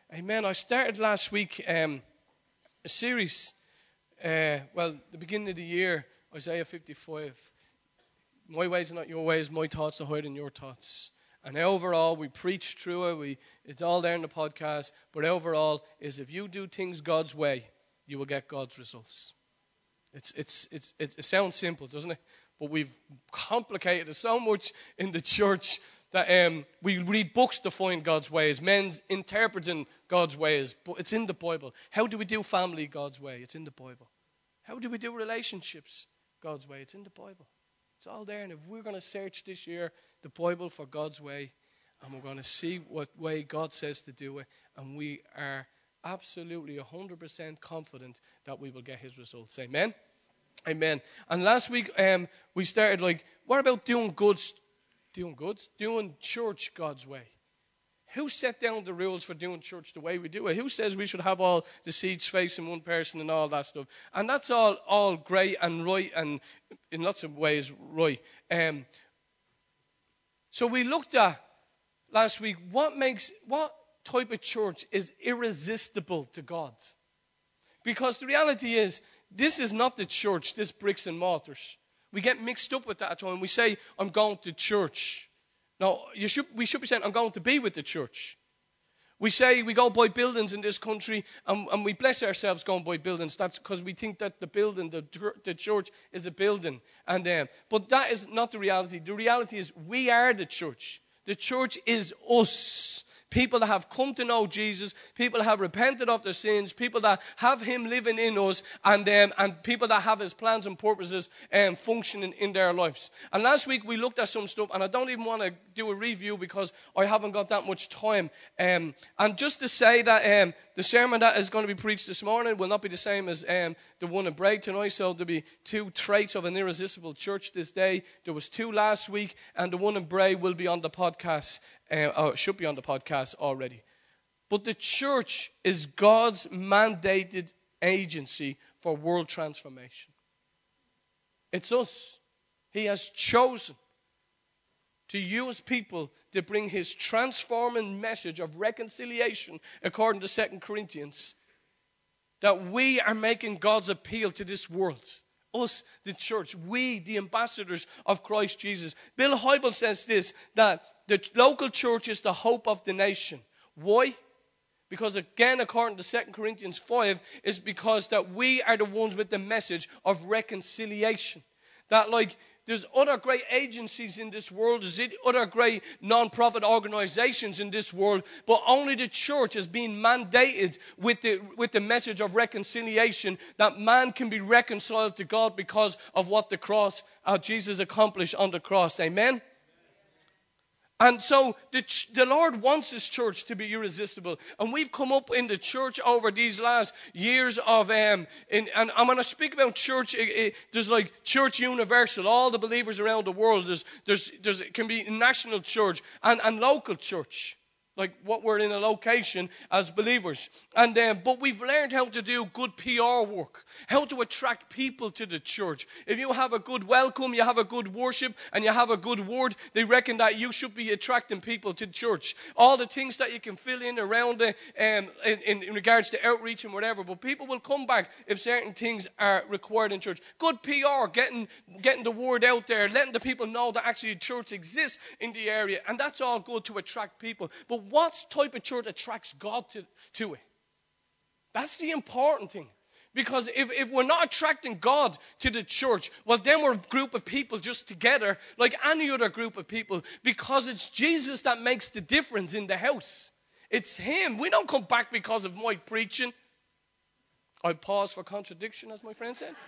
Amen. I started last week a series, the beginning of the year, Isaiah 55. My ways are not your ways, my thoughts are higher than your thoughts. And overall, we preach through it. It's all there in the podcast. But overall, is if you do things God's way, you will get God's results. It sounds simple, doesn't it? But we've complicated it so much in the church that we read books to find God's ways, men's interpreting God's ways, but it's in the Bible. How do we do family God's way? It's in the Bible. How do we do relationships God's way? It's in the Bible. It's all there. And if we're going to search this year the Bible for God's way, and we're going to see what way God says to do it, and we are absolutely 100% confident that we will get his results. Amen? Amen. And last week we started what about doing church God's way? Who set down the rules for doing church the way we do it? Who says we should have all the seats facing one person and all that stuff? And that's all great and right, and in lots of ways right. So we looked at last week what type of church is irresistible to God. Because the reality is, this is not the church, this bricks and mortars. We get mixed up with that at times. We say, I'm going to church. No, we should be saying, I'm going to be with the church. We say we go buy buildings in this country, and we bless ourselves going by buildings. That's because we think that the building, the church, is a building. But that is not the reality. The reality is we are the church. The church is us. People that have come to know Jesus, people that have repented of their sins, people that have him living in us, and people that have his plans and purposes functioning in their lives. And last week we looked at some stuff, and I don't even want to do a review because I haven't got that much time. And just to say that the sermon that is going to be preached this morning will not be the same as the one in Bray tonight. So there'll be 2 traits of an irresistible church this day. There was 2 last week, and the one in Bray will be on the podcast. Should be on the podcast already. But the church is God's mandated agency for world transformation. It's us. He has chosen to use people to bring his transforming message of reconciliation, according to 2 Corinthians, that we are making God's appeal to this world. Us, the church, we, the ambassadors of Christ Jesus. Bill Hybels says this, that the local church is the hope of the nation. Why? Because again, according to 2 Corinthians 5, is because that we are the ones with the message of reconciliation. That there's other great agencies in this world, there's other great non-profit organizations in this world, but only the church is being mandated with the message of reconciliation, that man can be reconciled to God because of what the cross, Jesus accomplished on the cross. Amen? And so the Lord wants his church to be irresistible. And we've come up in the church over these last years of, and I'm going to speak about church. There's church universal, all the believers around the world. It can be national church and local church. Like what we're in a location as believers. But we've learned how to do good PR work. How to attract people to the church. If you have a good welcome, you have a good worship, and you have a good word, they reckon that you should be attracting people to church. All the things that you can fill in around it in regards to outreach and whatever. But people will come back if certain things are required in church. Good PR, getting the word out there, letting the people know that actually a church exists in the area. And that's all good to attract people. But what type of church attracts God to it? That's the important thing. Because if we're not attracting God to the church, well, then we're a group of people just together like any other group of people, because it's Jesus that makes the difference in the house. It's him. We don't come back because of my preaching. I pause for contradiction, as my friend said.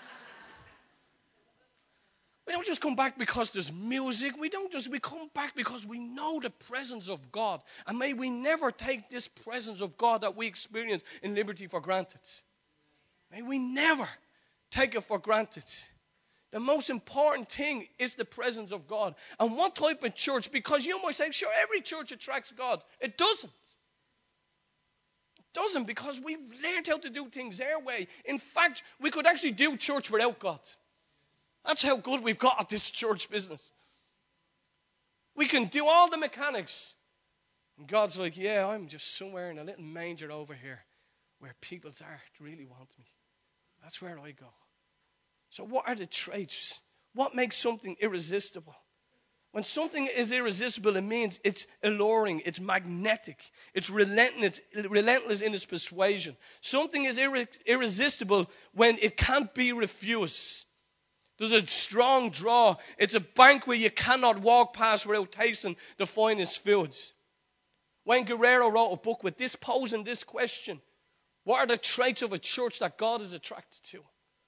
We don't just come back because there's music. We come back because we know the presence of God. And may we never take this presence of God that we experience in Liberty for granted. May we never take it for granted. The most important thing is the presence of God. And what type of church? Because you might say, sure, every church attracts God. It doesn't. It doesn't, because we've learned how to do things our way. In fact, we could actually do church without God. That's how good we've got at this church business. We can do all the mechanics. And God's like, yeah, I'm just somewhere in a little manger over here where people's heart really want me. That's where I go. So what are the traits? What makes something irresistible? When something is irresistible, it means it's alluring, it's magnetic, it's relentless in its persuasion. Something is irresistible when it can't be refused. There's a strong draw. It's a banquet you cannot walk past without tasting the finest foods. Wayne Guerrero wrote a book with this posing this question: what are the traits of a church that God is attracted to?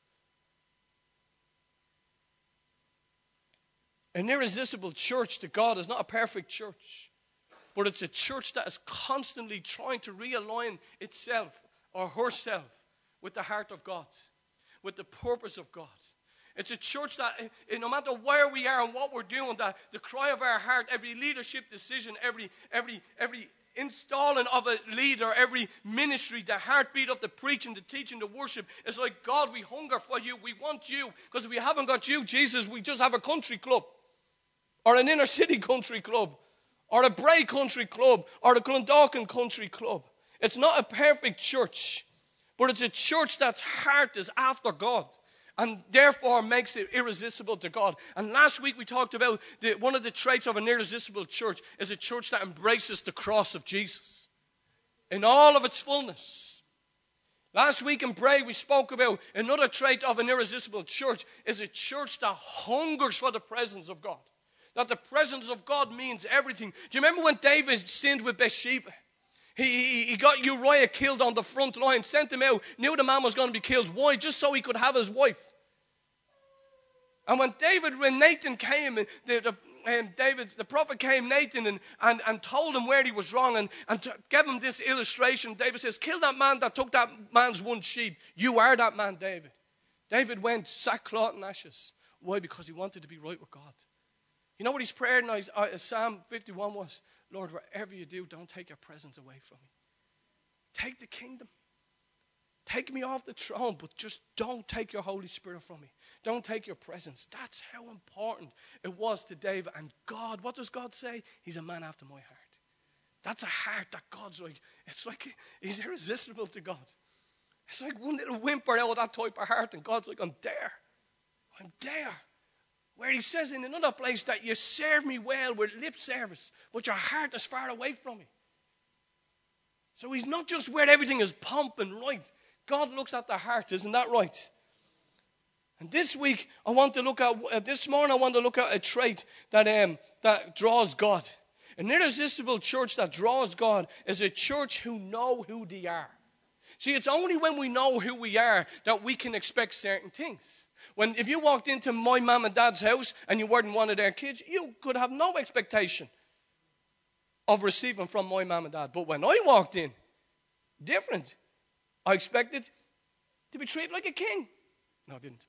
An irresistible church to God is not a perfect church, but it's a church that is constantly trying to realign itself or herself with the heart of God, with the purpose of God. It's a church that no matter where we are and what we're doing, that the cry of our heart, every leadership decision, every installing of a leader, every ministry, the heartbeat of the preaching, the teaching, the worship, is like, God, we hunger for you. We want you. Because if we haven't got you, Jesus, we just have a country club, or an inner city country club, or a Bray country club, or the Clondalkin country club. It's not a perfect church, but it's a church that's heart is after God, and therefore makes it irresistible to God. And last week we talked about one of the traits of an irresistible church is a church that embraces the cross of Jesus in all of its fullness. Last week in Bray we spoke about another trait of an irresistible church is a church that hungers for the presence of God. That the presence of God means everything. Do you remember when David sinned with Bathsheba? He got Uriah killed on the front line, sent him out, knew the man was going to be killed. Why? Just so he could have his wife. And when Nathan came, the prophet came, Nathan, and told him where he was wrong and gave him this illustration. David says, kill that man that took that man's one sheep. You are that man, David. David went sackcloth and ashes. Why? Because he wanted to be right with God. You know what his prayer in Psalm 51 was? Lord, whatever you do, don't take your presence away from me. Take the kingdom. Take me off the throne, but just don't take your Holy Spirit from me. Don't take your presence. That's how important it was to David. And God, what does God say? He's a man after my heart. That's a heart that God's like, it's like he's irresistible to God. It's like one little whimper out of that type of heart, and God's like, I'm there. I'm there. Where he says in another place that you serve me well with lip service, but your heart is far away from me. So he's not just where everything is pumping right. God looks at the heart, isn't that right? And this week, I want to look at, this morning I want to look at a trait that draws God. An irresistible church that draws God is a church who know who they are. See, it's only when we know who we are that we can expect certain things. If you walked into my mom and dad's house and you weren't one of their kids, you could have no expectation of receiving from my mom and dad. But when I walked in, different. I expected to be treated like a king. No, I didn't.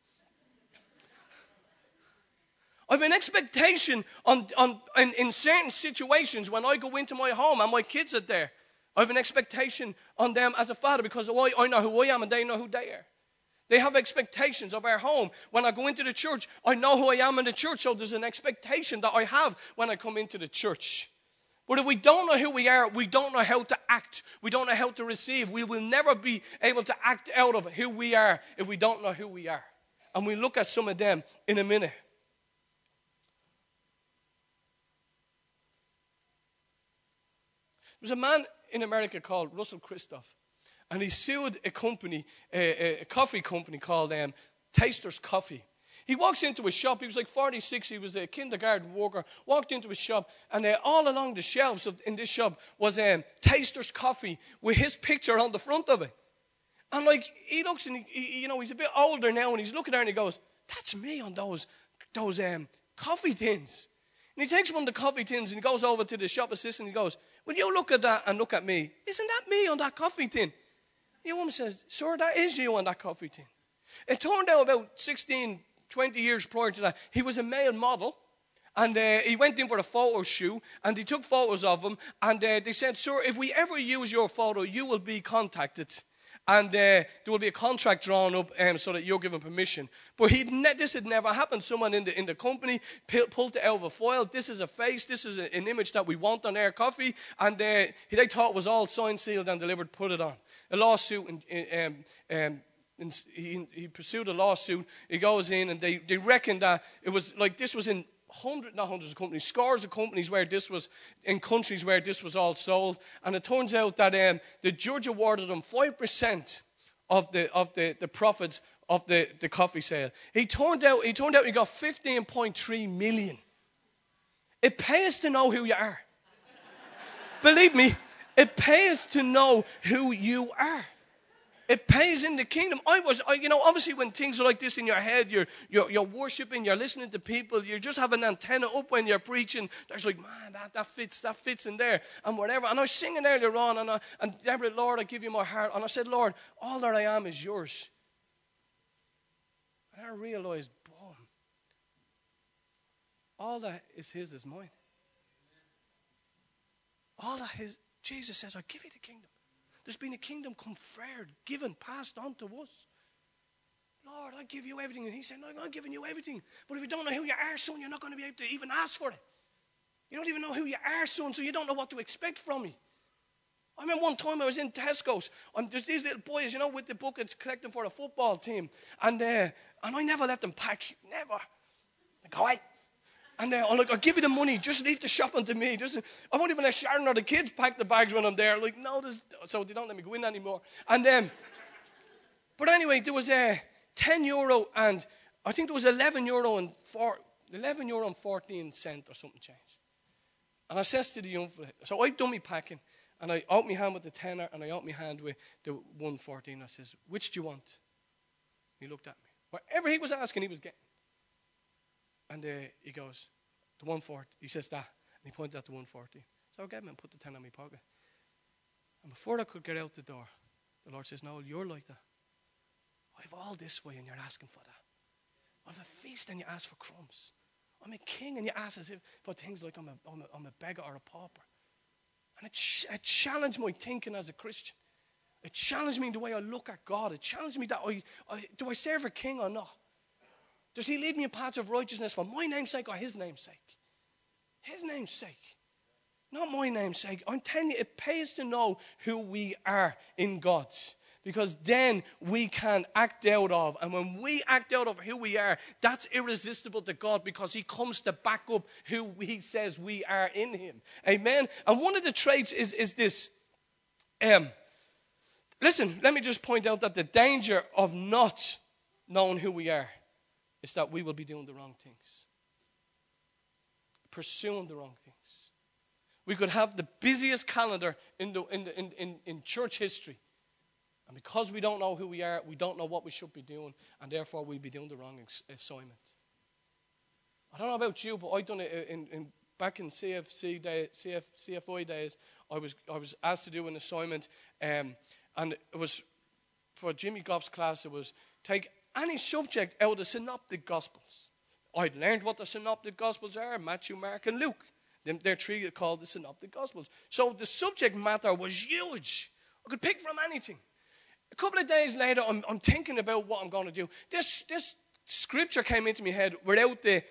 I have an expectation in certain situations when I go into my home and my kids are there. I have an expectation on them as a father because I know who I am and they know who they are. They have expectations of our home. When I go into the church, I know who I am in the church, so there's an expectation that I have when I come into the church. But if we don't know who we are, we don't know how to act. We don't know how to receive. We will never be able to act out of who we are if we don't know who we are. And we'll look at some of them in a minute. There's a man in America called Russell Christoph. And he sued a company, a coffee company called Taster's Coffee. He walks into a shop. He was like 46. He was a kindergarten worker. Walked into a shop, and all along the shelves in this shop was Taster's Coffee with his picture on the front of it. And like he looks, and he's a bit older now, and he's looking there, and he goes, "That's me on those coffee tins." And he takes one of the coffee tins, and he goes over to the shop assistant, and he goes, "Will you look at that and look at me? Isn't that me on that coffee tin?" The woman says, "Sir, that is you on that coffee tin." It turned out about 16, 20 years prior to that, he was a male model. And he went in for a photo shoot, and they took photos of him. And they said, "Sir, if we ever use your photo, you will be contacted." And there will be a contract drawn up so that you're given permission. But this had never happened. Someone in the company pulled it out of a foil. This is a face. This is an image that we want on Air Coffee. And they thought it was all signed, sealed, and delivered. Put it on. A lawsuit. He pursued a lawsuit. He goes in, and they reckon that it was like this was in not hundreds of companies, scores of companies where this was, in countries where this was all sold. And it turns out that the judge awarded him 5% of the profits of the coffee sale. He turned out he got 15.3 million. It pays to know who you are. Believe me, it pays to know who you are. It pays in the kingdom. Obviously when things are like this in your head, you're worshiping, you're listening to people, you just have an antenna up when you're preaching. There's like, man, that fits in there, and whatever. And I was singing earlier on, and Deborah, Lord, I give you my heart. And I said, Lord, all that I am is yours. And I realized, boom, all that is his is mine. All that is, Jesus says, I give you the kingdom. There's been a kingdom conferred, given, passed on to us. Lord, I give you everything. And he said, no, I'm giving you everything. But if you don't know who you are, son, you're not going to be able to even ask for it. You don't even know who you are, son, so you don't know what to expect from me. I remember one time I was in Tesco's. There's these little boys, with the buckets collecting for a football team. And I never let them pack. Never. They go, hey. And I'm like, I'll give you the money. Just leave the shopping to me. I won't even let Sharon or the kids pack the bags when I'm there. Like, no, so they don't let me go in anymore. And but anyway, there was €10 and I think there was €11 and 14 cents or something changed. And I says to the young fella, so I done me packing, and I out my hand with the tenner, and I out my hand with the 1.14. I says, which do you want? He looked at me. Whatever he was asking, he was getting. And he goes, the 1.40. He says that. And he pointed at the 1.40. So I gave him and put the 10 in my pocket. And before I could get out the door, the Lord says, no, you're like that. I have all this for you and you're asking for that. I have a feast and you ask for crumbs. I'm a king and you ask as if for things like I'm a beggar or a pauper. And it challenged my thinking as a Christian. It challenged me in the way I look at God. It challenged me that do I serve a king or not? Does he lead me in paths of righteousness for my name's sake or his name's sake? His name's sake. Not my name's sake. I'm telling you, it pays to know who we are in God. Because then we can act out of. And when we act out of who we are, that's irresistible to God because he comes to back up who he says we are in him. Amen? And one of the traits is this. Listen, let me just point out that the danger of not knowing who we are is that we will be doing the wrong things. Pursuing the wrong things. We could have the busiest calendar in church history. And because we don't know who we are, we don't know what we should be doing, and therefore we'll be doing the wrong assignment. I don't know about you, but I done it back in CFI days. I was asked to do an assignment, and it was for Jimmy Goff's class. It was take any subject out of the Synoptic Gospels. I'd learned what the Synoptic Gospels are: Matthew, Mark, and Luke. They're three called the Synoptic Gospels. So the subject matter was huge. I could pick from anything. A couple of days later, I'm thinking about what I'm going to do. This scripture came into my head without the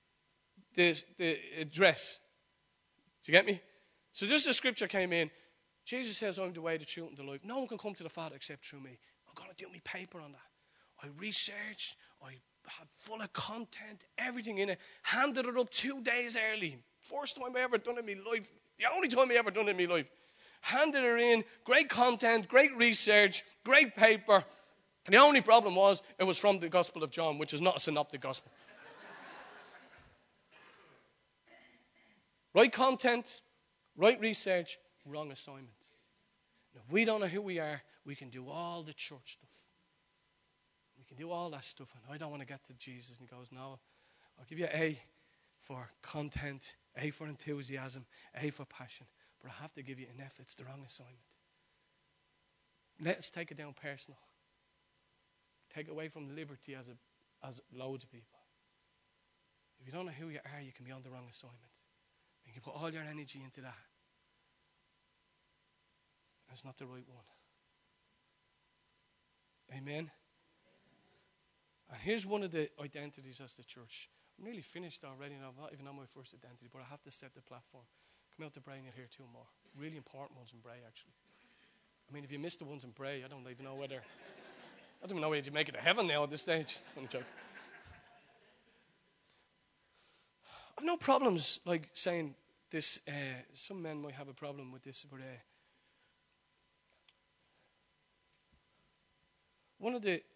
address. Do you get me? So just the scripture came in. Jesus says, I'm the way, the truth, and the life. No one can come to the Father except through me. I'm going to do my paper on that. I researched. I had full of content, everything in it. Handed it up 2 days early. First time I ever done it in my life. The only time I ever done it in my life. Handed her in, great content, great research, great paper. And the only problem was, it was from the Gospel of John, which is not a synoptic gospel. Right content, right research, wrong assignment. And if we don't know who we are, we can do all the church stuff. We can do all that stuff. And I don't want to get to Jesus. And he goes, no, I'll give you A for content, A for enthusiasm, A for passion. But I have to give you an F. It's the wrong assignment. Let's take it down personal. Take away from liberty as loads of people. If you don't know who you are, you can be on the wrong assignment. You can put all your energy into that. And it's not the right one. Amen. And here's one of the identities as the church. I'm nearly finished already, and I'm not even on my first identity, but I have to set the platform. Come out to Bray and you'll hear two more. Really important ones in Bray, actually. I mean, if you missed the ones in Bray, I don't even know whether you make it to heaven now at this stage. Funny joke. I've no problems like saying this. Some men might have a problem with this, but one of the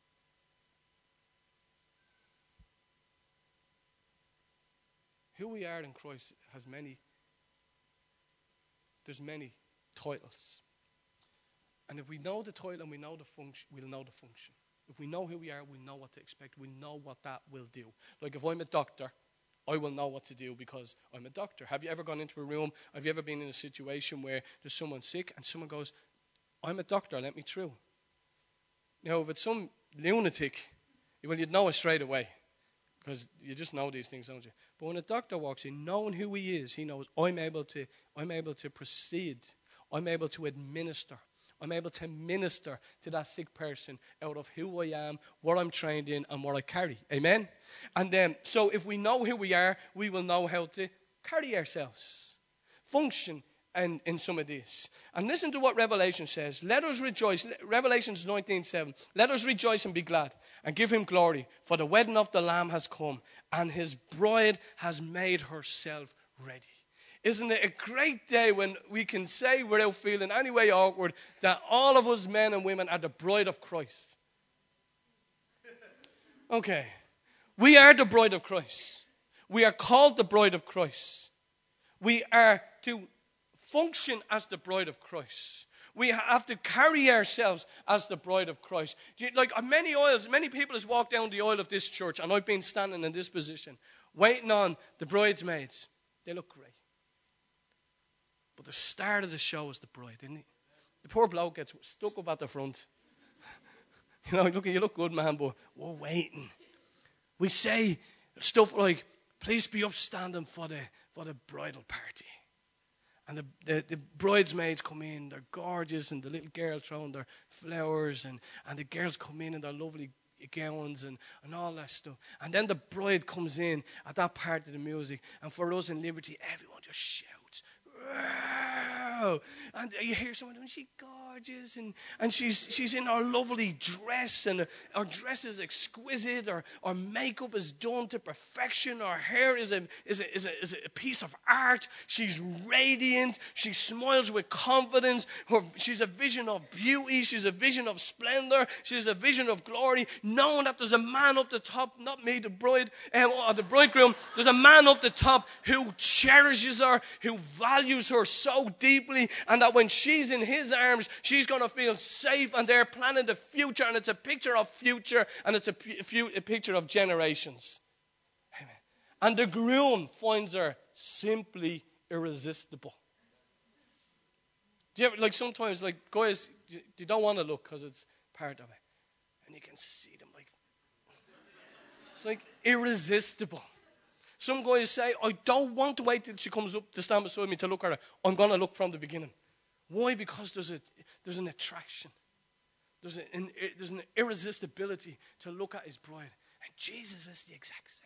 who we are in Christ has there's many titles. And if we know the title and we know the function, we'll know the function. If we know who we are, we'll know what to expect. We know what that will do. Like if I'm a doctor, I will know what to do because I'm a doctor. Have you ever gone into a room? Have you ever been in a situation where there's someone sick and someone goes, I'm a doctor, let me through. Now, if it's some lunatic, well, you'd know it straight away because you just know these things, don't you? But when a doctor walks in, knowing who he is, he knows I'm able to proceed. I'm able to administer. I'm able to minister to that sick person out of who I am, what I'm trained in, and what I carry. Amen? And then, so if we know who we are, we will know how to carry ourselves. Function in some of this. And listen to what Revelation says. Let us rejoice. Revelations 19:7. Let us rejoice and be glad and give him glory, for the wedding of the Lamb has come, and his bride has made herself ready. Isn't it a great day when we can say without feeling any way awkward that all of us men and women are the bride of Christ? Okay. We are the bride of Christ. We are called the bride of Christ. We are to function as the bride of Christ. We have to carry ourselves as the bride of Christ. Like many people has walked down the aisle of this church, and I've been standing in this position, waiting on the bridesmaids. They look great. But the start of the show is the bride, isn't it? The poor bloke gets stuck up at the front. You look good, man, but we're waiting. We say stuff like, please be upstanding for the bridal party. And the bridesmaids come in, they're gorgeous, and the little girl throwing their flowers, and the girls come in their lovely gowns and all that stuff. And then the bride comes in at that part of the music, and for us in Liberty, everyone just shouts, wow! And you hear someone, she's gorgeous, and she's in her lovely dress, and her dress is exquisite, her makeup is done to perfection, her hair is a piece of art, she's radiant, she smiles with confidence, she's a vision of beauty, she's a vision of splendor, she's a vision of glory, knowing that there's a man up the top, not me, the bride, or the bridegroom, there's a man up the top who cherishes her, who values her so deeply, and that when she's in his arms, she's going to feel safe, and they're planning the future, and it's a picture of future, and it's a picture of generations. Amen. And the groom finds her simply irresistible. Do you ever, like sometimes, like guys, you don't want to look because it's part of it, and you can see them like, it's like irresistible. Some guys say, I don't want to wait till she comes up to stand beside me to look at her. I'm going to look from the beginning. Why? Because there's an attraction. There's an irresistibility to look at his bride. And Jesus is the exact same.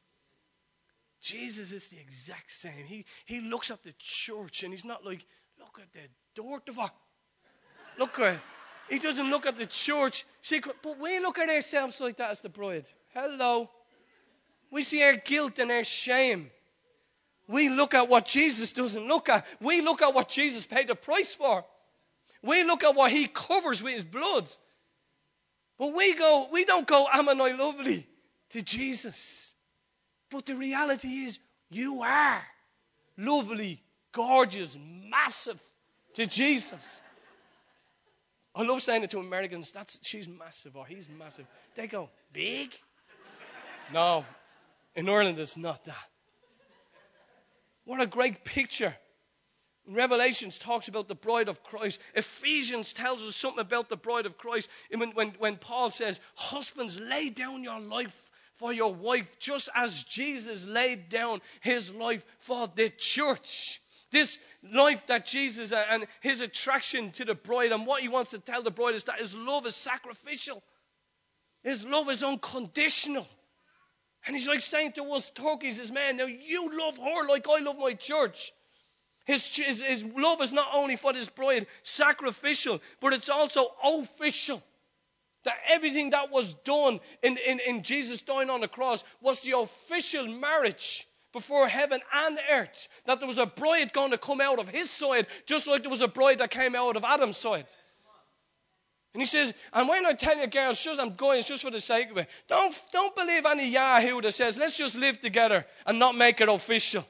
Jesus is the exact same. He looks at the church and he's not like, look at the door. Look at it. He doesn't look at the church. See, but we look at ourselves like that as the bride. Hello. We see our guilt and our shame. We look at what Jesus doesn't look at. We look at what Jesus paid the price for. We look at what he covers with his blood. But we don't go, am I lovely, to Jesus. But the reality is, you are lovely, gorgeous, massive to Jesus. I love saying it to Americans, she's massive or he's massive. They go, big? No. In Ireland, it's not that. What a great picture. Revelations talks about the bride of Christ. Ephesians tells us something about the bride of Christ. When Paul says, husbands, lay down your life for your wife, just as Jesus laid down his life for the church. This life that Jesus and his attraction to the bride and what he wants to tell the bride is that his love is sacrificial. His love is unconditional. And he's like saying to us turkeys, his man, now you love her like I love my church. His love is not only for this bride sacrificial, but it's also official. That everything that was done in Jesus dying on the cross was the official marriage before heaven and earth. That there was a bride going to come out of his side, just like there was a bride that came out of Adam's side. And he says, and when I tell you, girls, I'm going, it's just for the sake of it. Don't believe any yahoo that says, let's just live together and not make it official.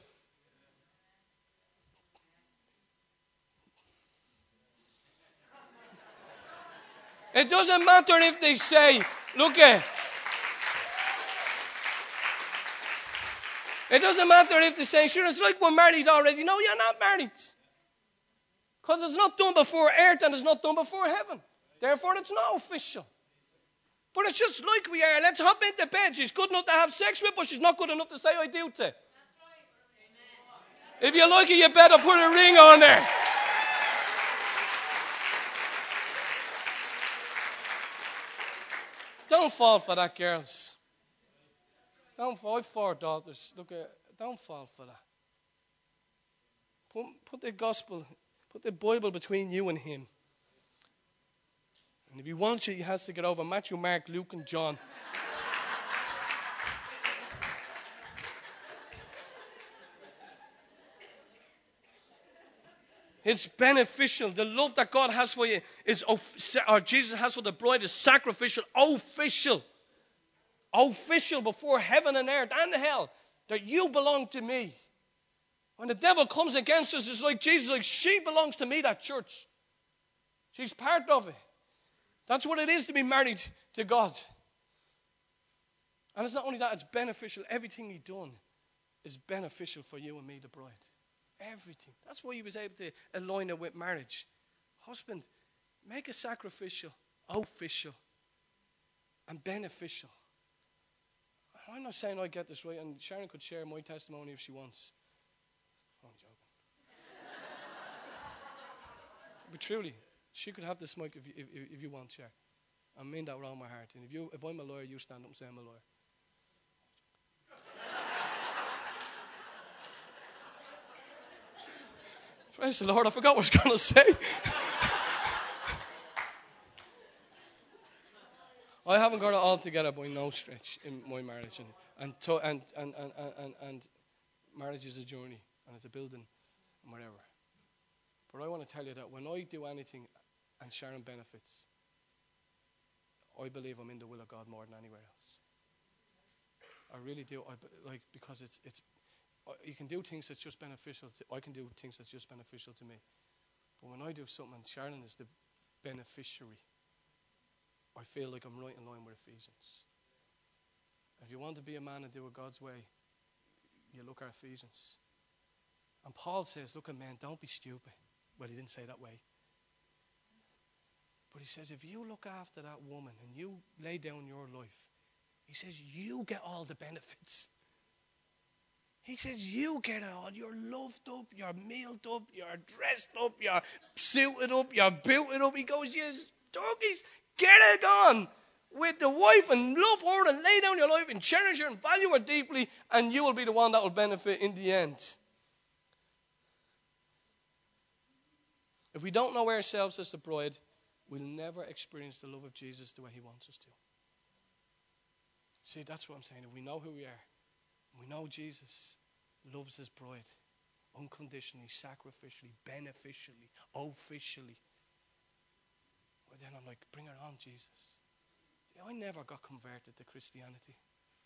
It doesn't matter if they say, look at. It doesn't matter if they say, sure, it's like we're married already. No, you're not married. Because it's not done before earth and it's not done before heaven. Therefore, it's not official. But it's just like we are. Let's hop into bed. She's good enough to have sex with, but she's not good enough to say I do to. If you like it, you better put a ring on there. Don't fall for that, girls. Don't fall for daughters. Don't fall for that. Put the gospel, put the Bible between you and him. And if he wants you, he has to get over Matthew, Mark, Luke, and John. It's beneficial. The love that God has for you or Jesus has for the bride is sacrificial, official. Official before heaven and earth and hell that you belong to me. When the devil comes against us, it's like Jesus, like she belongs to me, that church. She's part of it. That's what it is to be married to God. And it's not only that, it's beneficial. Everything he's done is beneficial for you and me, the bride. Everything. That's why he was able to align it with marriage. Husband, make it sacrificial, official, and beneficial. I'm not saying I get this right, and Sharon could share my testimony if she wants. I'm joking. But truly, she could have this mic if you want, Sharon. I mean that with all my heart. And if I'm a lawyer, you stand up and say I'm a lawyer. Praise the Lord, I forgot what I was going to say. I haven't got it all together by no stretch in my marriage. And marriage is a journey, and it's a building, and whatever. But I want to tell you that when I do anything and Sharon benefits, I believe I'm in the will of God more than anywhere else. I really do. Because it's you can do things that's just beneficial. I can do things that's just beneficial to me. But when I do something and Sharon is the beneficiary, I feel like I'm right in line with Ephesians. If you want to be a man and do it God's way, you look at Ephesians. And Paul says, look at men, don't be stupid. Well, he didn't say that way. But he says, if you look after that woman and you lay down your life, he says, you get all the benefits. He says, you get it all. You're loved up, you're mealed up, you're dressed up, you're suited up, you're booted up. He goes, yes, turkeys, get it on with the wife and love her and lay down your life and cherish her and value her deeply, and you will be the one that will benefit in the end. If we don't know ourselves as the bride, we'll never experience the love of Jesus the way he wants us to. See, that's what I'm saying. If we know who we are, we know Jesus loves his bride unconditionally, sacrificially, beneficially, officially. Well, then I'm like, bring her on, Jesus. See, I never got converted to Christianity.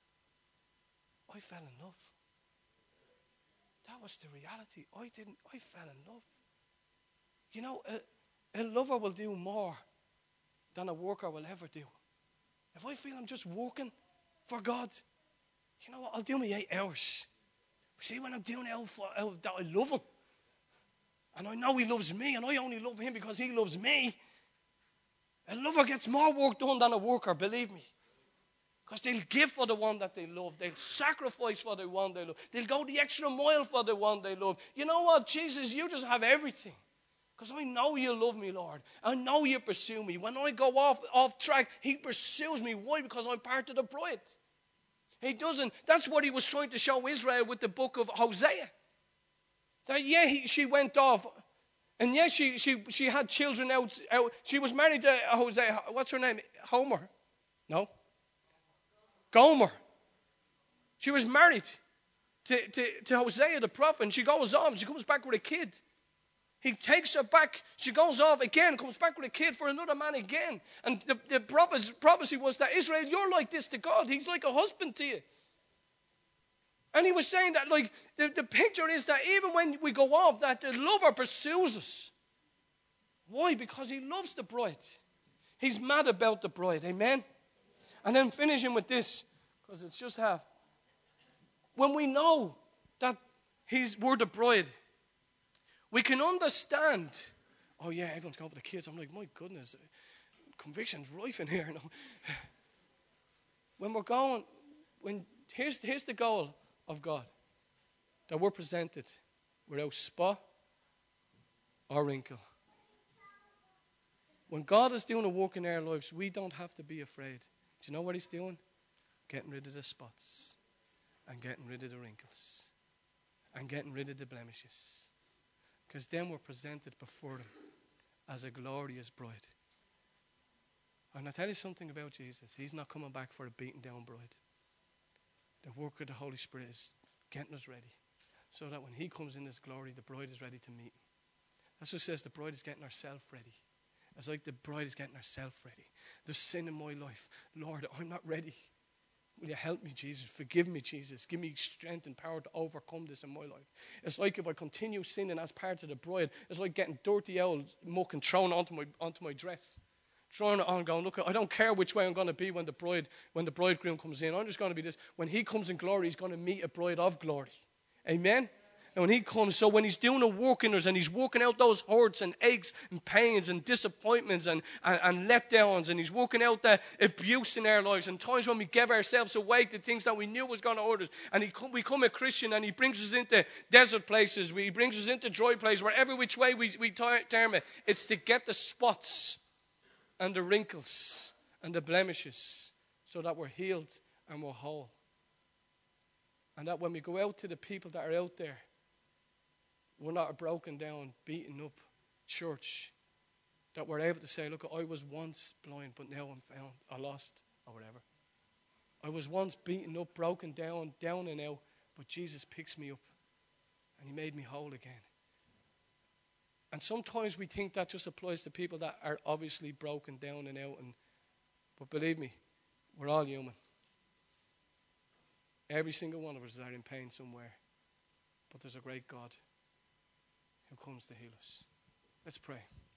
I fell in love. That was the reality. I fell in love. You know, a lover will do more than a worker will ever do. If I feel I'm just working for God, you know what, I'll do my 8 hours. See, when I'm doing it that I love him. And I know he loves me, and I only love him because he loves me. A lover gets more work done than a worker, believe me. Because they'll give for the one that they love. They'll sacrifice for the one they love. They'll go the extra mile for the one they love. You know what, Jesus, you just have everything. Because I know you love me, Lord. I know you pursue me. When I go off track, he pursues me. Why? Because I'm part of the bride. He doesn't. That's what he was trying to show Israel with the book of Hosea. That, she went off. And yes, she had children out. She was married to Hosea. What's her name? Homer? No? Gomer. She was married to Hosea the prophet. And she goes off. She comes back with a kid. He takes her back. She goes off again, comes back with a kid for another man again. And the prophecy was that, Israel, you're like this to God. He's like a husband to you. And he was saying that, like, the picture is that even when we go off, that the lover pursues us. Why? Because he loves the bride. He's mad about the bride. Amen? And then finishing with this, because it's just half. When we know that we're the bride, we can understand. Oh yeah, everyone's going for the kids. I'm like, my goodness, conviction's rife in here. No. Here's the goal of God, that we're presented without spot or wrinkle. When God is doing a work in our lives, we don't have to be afraid. Do you know what he's doing? Getting rid of the spots and getting rid of the wrinkles and getting rid of the blemishes. Because then we're presented before him as a glorious bride. And I tell you something about Jesus. He's not coming back for a beaten down bride. The work of the Holy Spirit is getting us ready, so that when he comes in his glory, the bride is ready to meet him. That's what it says, the bride is getting herself ready. It's like the bride is getting herself ready. There's sin in my life. Lord, I'm not ready. Will you help me, Jesus? Forgive me, Jesus. Give me strength and power to overcome this in my life. It's like if I continue sinning as part of the bride, it's like getting dirty old muck and thrown onto my dress. Throwing it on, going, look, I don't care which way I'm going to be when the bridegroom comes in. I'm just going to be this. When he comes in glory, he's going to meet a bride of glory. Amen? And when he comes, so when he's doing a work in us and he's working out those hurts and aches and pains and disappointments and letdowns, and he's working out the abuse in our lives and times when we give ourselves away to things that we knew was going to hurt us, and we become a Christian and he brings us into desert places, he brings us into dry places, wherever which way we term it, it's to get the spots and the wrinkles and the blemishes so that we're healed and we're whole. And that when we go out to the people that are out there, we're not a broken down, beaten up church. That we're able to say, look, I was once blind, but now I'm found, or lost, or whatever. I was once beaten up, broken down and out, but Jesus picks me up and he made me whole again. And sometimes we think that just applies to people that are obviously broken down and out. But believe me, we're all human. Every single one of us are in pain somewhere. But there's a great God who comes to heal us. Let's pray.